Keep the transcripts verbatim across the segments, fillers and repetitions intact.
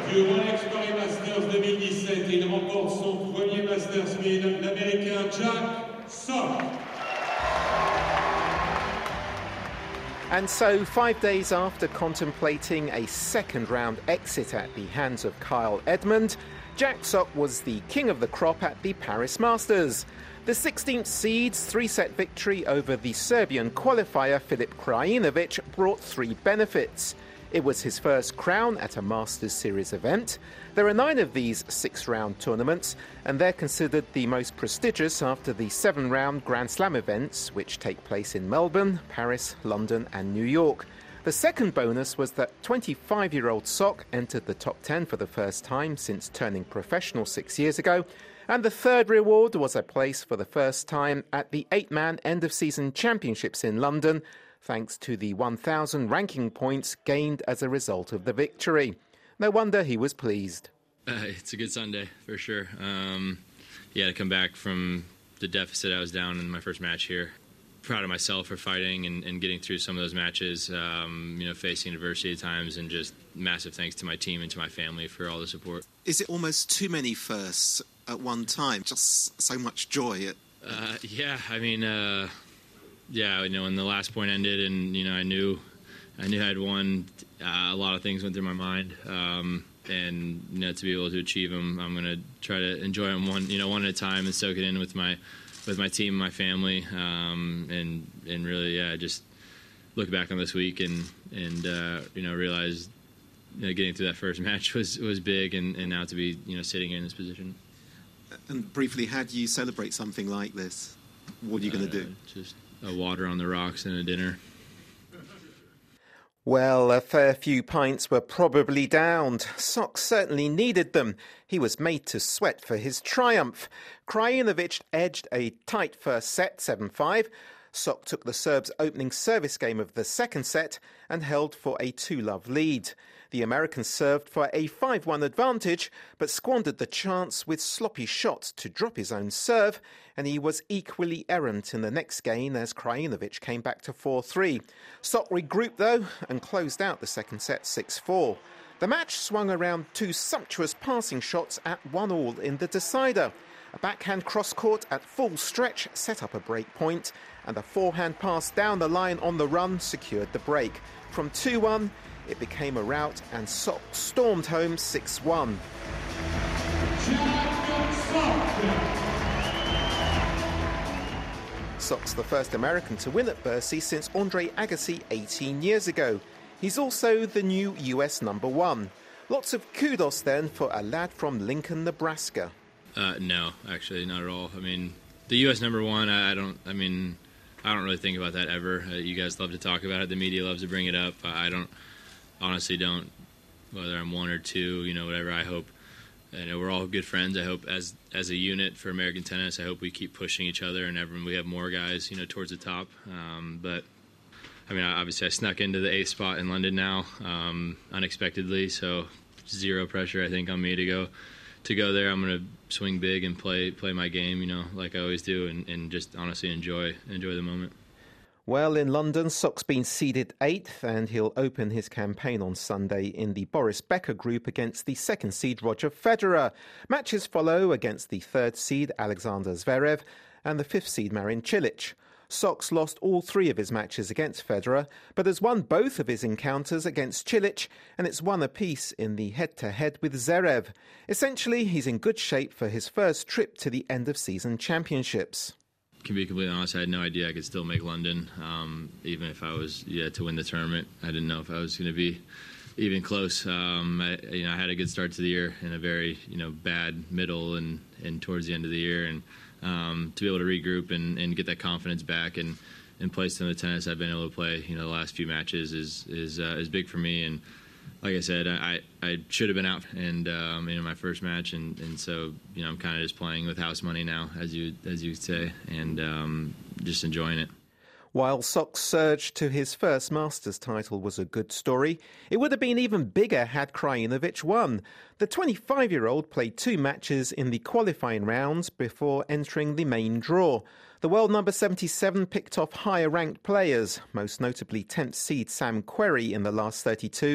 du Rolex Paris Masters deux mille dix-sept. Il remporte son premier Masters mille, l'Américain Jack Sock. And so, five days after contemplating a second-round exit at the hands of Kyle Edmund, Jack Sock was the king of the crop at the Paris Masters. The sixteenth seed's three-set victory over the Serbian qualifier Filip Krajinovic brought three benefits. It was his first crown at a Masters Series event. There are nine of these six-round tournaments, and they're considered the most prestigious after the seven-round Grand Slam events, which take place in Melbourne, Paris, London and New York. The second bonus was that twenty-five-year-old Sock entered the top ten for the first time since turning professional six years ago. And the third reward was a place for the first time at the eight-man end-of-season championships in London, thanks to the one thousand ranking points gained as a result of the victory. No wonder he was pleased. Uh, it's a good Sunday, for sure. Um, yeah, to come back from the deficit I was down in my first match here. Proud of myself for fighting and, and getting through some of those matches, um, you know, facing adversity at times, and just massive thanks to my team and to my family for all the support. Is it almost too many firsts at one time? Just so much joy. At... Uh, yeah, I mean... Uh, Yeah, you know, when the last point ended, and you know, I knew, I knew I had won. Uh, a lot of things went through my mind, um, and you know, to be able to achieve them, I'm going to try to enjoy them one, you know, one at a time, and soak it in with my, with my team, my family, um, and and really, yeah, just look back on this week and and uh, you know, realize, you know, getting through that first match was was big, and, and now to be, you know, sitting in this position. And briefly, how do you celebrate something like this? What are you going to uh, do? Just a water on the rocks and a dinner. Well, a fair few pints were probably downed. Sock certainly needed them. He was made to sweat for his triumph. Krajinovic edged a tight first set, seven five. Sock took the Serbs' opening service game of the second set and held for a two-love lead. The American served for a five one advantage, but squandered the chance with sloppy shots to drop his own serve, and he was equally errant in the next game as Krajinovic came back to four three. Sock regrouped, though, and closed out the second set six four. The match swung around two sumptuous passing shots at one all in the decider. A backhand cross-court at full stretch set up a break point, and a forehand pass down the line on the run secured the break. From two one, it became a rout, and Sock stormed home six one. Sock's the first American to win at Bercy since Andre Agassi eighteen years ago. He's also the new U S number one. Lots of kudos then for a lad from Lincoln, Nebraska. Uh, no, actually, not at all. I mean, the U S number one, I, I don't, I mean, I don't really think about that ever. Uh, you guys love to talk about it. The media loves to bring it up. I, I don't, honestly don't, whether I'm one or two, you know, whatever. I hope, you know, we're all good friends. I hope as as a unit for American tennis, I hope we keep pushing each other and everyone, we have more guys, you know, towards the top. Um, but, I mean, obviously I snuck into the eighth spot in London now, um, unexpectedly, so zero pressure, I think, on me to go to go there. I'm going to swing big and play play my game, you know, like I always do, and, and just honestly enjoy enjoy the moment. Well, in London, Sock's been seeded eighth, and he'll open his campaign on Sunday in the Boris Becker group against the second seed Roger Federer. Matches follow against the third seed Alexander Zverev and the fifth seed Marin Cilic. Sock's lost all three of his matches against Federer, but has won both of his encounters against Cilic, and it's one apiece in the head-to-head with Zverev. Essentially, he's in good shape for his first trip to the end-of-season championships. Can be completely honest, I had no idea I could still make London, um, even if I was yeah to win the tournament. I didn't know if I was going to be even close. Um, I, you know, I had a good start to the year and a very you know bad middle and, and towards the end of the year, and um, to be able to regroup and, and get that confidence back and, and play some of the tennis I've been able to play, you know, the last few matches is is uh, is big for me. And like I said, I, I should have been out and um, you know my first match, and, and so you know I'm kind of just playing with house money now, as you as you say, and um, just enjoying it. While Sock's surge to his first Masters title was a good story, it would have been even bigger had Krajinovic won. The twenty-five-year-old played two matches in the qualifying rounds before entering the main draw. The world number seventy-seven picked off higher-ranked players, most notably tenth seed Sam Querrey in the last thirty-two,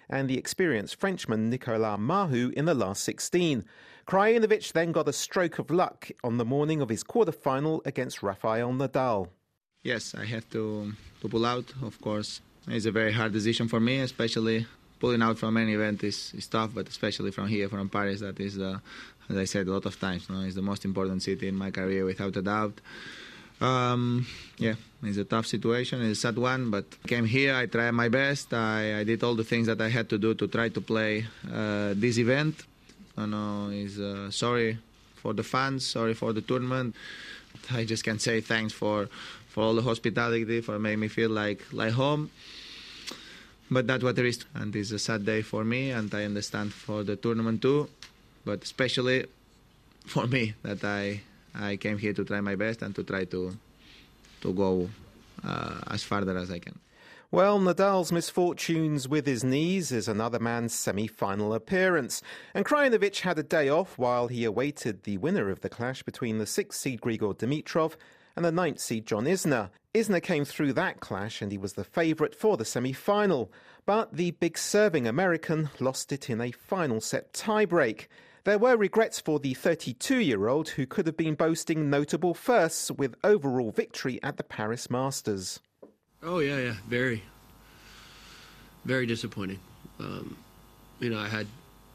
and the experienced Frenchman Nicolas Mahut in the last sixteen. Krajinovic then got a stroke of luck on the morning of his quarter-final against Rafael Nadal. Yes, I had to, to pull out, of course. It's a very hard decision for me, especially pulling out from any event is, is tough, but especially from here, from Paris, that is, uh, as I said a lot of times, you know, it's the most important city in my career, without a doubt. Um, yeah, it's a tough situation, it's a sad one, but I came here, I tried my best, I, I did all the things that I had to do to try to play uh, this event. I know, is uh, sorry for the fans, sorry for the tournament. I just can say thanks for, for all the hospitality, for making me feel like, like home. But that's what it is, and it's a sad day for me, and I understand for the tournament too, but especially for me, that I I came here to try my best and to try to to go uh, as farther as I can. Well, Nadal's misfortunes with his knees is another man's semi-final appearance. And Krajinovic had a day off while he awaited the winner of the clash between the sixth seed Grigor Dimitrov and the ninth seed John Isner. Isner came through that clash and he was the favourite for the semi-final. But the big serving American lost it in a final set tiebreak. There were regrets for the thirty-two-year-old who could have been boasting notable firsts with overall victory at the Paris Masters. Oh, yeah, yeah, very, very disappointing. Um, you know, I had,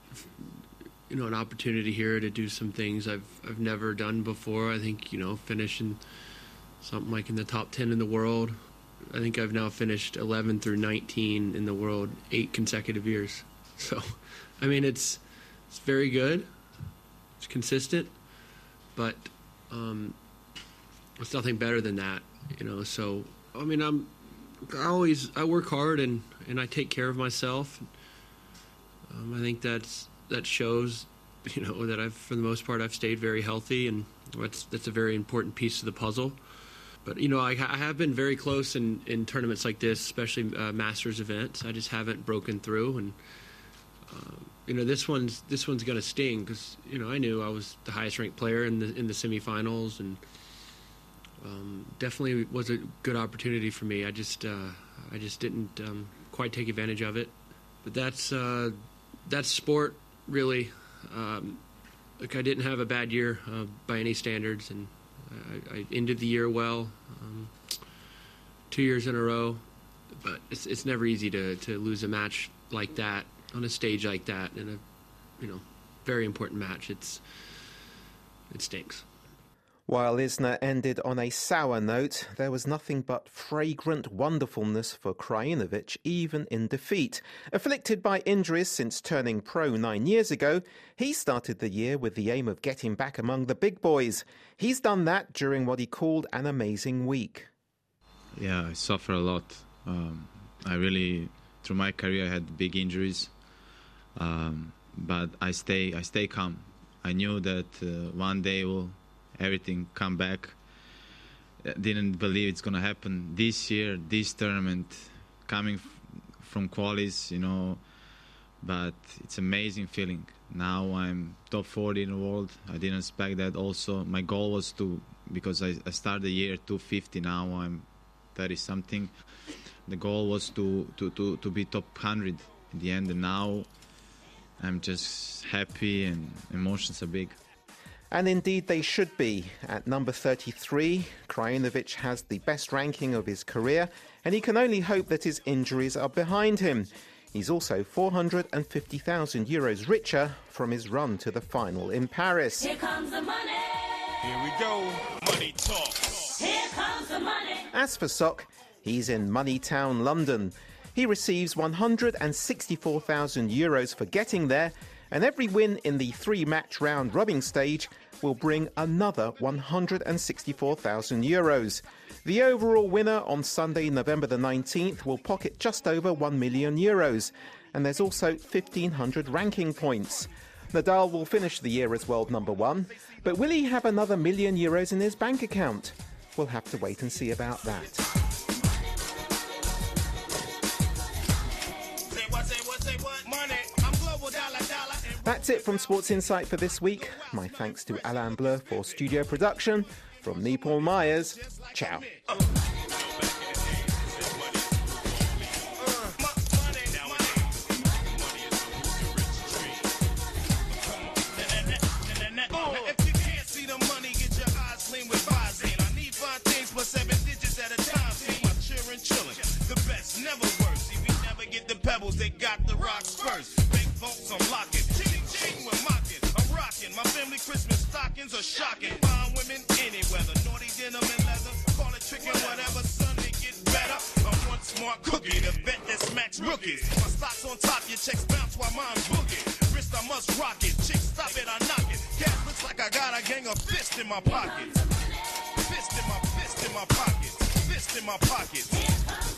you know, an opportunity here to do some things I've I've never done before. I think, you know, finishing something like in the top ten in the world. I think I've now finished eleven through nineteen in the world, eight consecutive years. So, I mean, it's it's very good. It's consistent, but um, it's nothing better than that, you know. So, I mean, I'm. I always I work hard and, and I take care of myself. Um, I think that's that shows, you know, that I've for the most part I've stayed very healthy, and that's that's a very important piece of the puzzle. But you know, I, I have been very close in, in tournaments like this, especially uh, Masters events. I just haven't broken through, and uh, you know, this one's this one's gonna sting because you know I knew I was the highest ranked player in the in the semifinals and. Um, definitely was a good opportunity for me. I just uh, I just didn't um, quite take advantage of it. But that's uh, that's sport, really. Um, like I didn't have a bad year uh, by any standards, and I, I ended the year well, um, two years in a row. But it's it's never easy to, to lose a match like that on a stage like that in a you know very important match. It's it stinks. While Isner ended on a sour note, there was nothing but fragrant wonderfulness for Krajinovic, even in defeat. Afflicted by injuries since turning pro nine years ago, he started the year with the aim of getting back among the big boys. He's done that during what he called an amazing week. Yeah, I suffer a lot. Um, I really, through my career, I had big injuries, um, but I stay, I stay calm. I knew that uh, one day will everything come back. I didn't believe it's gonna happen this year, this tournament, coming f- from qualies, you know. But it's amazing feeling. Now I'm top forty in the world. I didn't expect that. Also, my goal was to, because I, I started the year two fifty. Now I'm thirty something. The goal was to to to to be top one hundred in the end, and now I'm just happy and emotions are big. And indeed they should be. At number thirty-three, Krajinovic has the best ranking of his career, and he can only hope that his injuries are behind him. He's also four hundred fifty thousand euros richer from his run to the final in Paris. Here comes the money. Here we go. Money talk. Here comes the money. As for Sock, he's in Money Town, London. He receives one hundred sixty-four thousand euros for getting there, and every win in the three-match round robin stage will bring another one hundred sixty-four thousand euros. The overall winner on Sunday, November the nineteenth, will pocket just over one million euros, and there's also fifteen hundred ranking points. Nadal will finish the year as world number one, but will he have another million euros in his bank account? We'll have to wait and see about that. That's it from Sports Insight for this week. My thanks to Alain Bleu for studio production. From me, Paul Myers, ciao. never worse. See, we never get the pebbles, they got the rocks first. Big folks, I'm locking. Ching, ching, we're mocking. I'm rocking. My family Christmas stockings are shocking. Fine women, any weather. Naughty denim and leather. Call it trickin', whatever, son, it gets better. I'm one smart cookie, the vet that smacks rookies. My stock's on top, your checks bounce while mine's boogie. Wrist, I must rock it. Chicks, stop it, I knock it. Cash looks like I got a gang of fists in my pockets. Fist in my, fist in my pockets. Fist in my pockets.